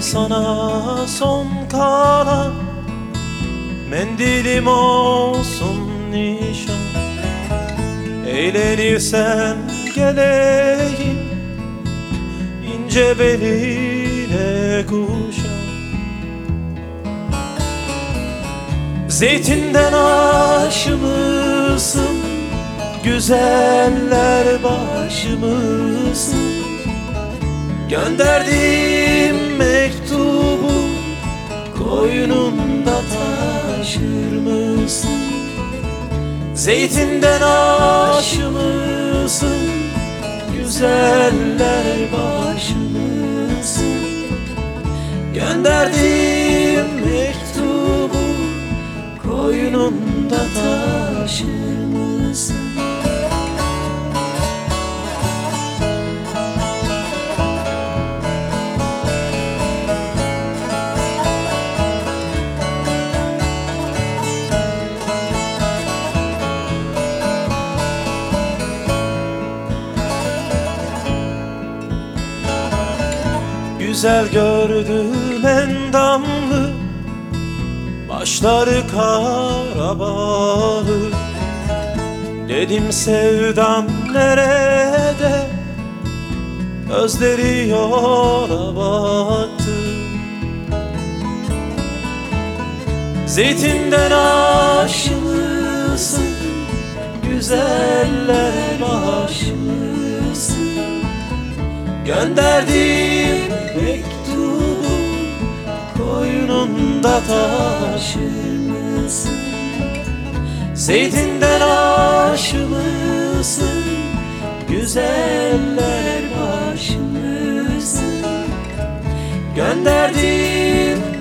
sana son kalan mendilim olsun nişan. Eğlenirsen geleyim, ince beline kuşan. Zeytinden aşımısın, güzeller başımısın. Gönderdiğim mektubu koynunda taşır mısın? Zeytinden aşımısın, güzeller başımısın. Gönderdiğim mektubu koynunda taşır mısın? Güzel gördüm endamlı, başları kara bağlı. Dedim sevdam nerede, gözleri yola baktı. Zeytinden aşımısın, güzeller başımısın. Gönderdiğim mektubu koynunda taşır mısın? Zeytinden aşımısın, güzeller başımısın. Gönderdiğim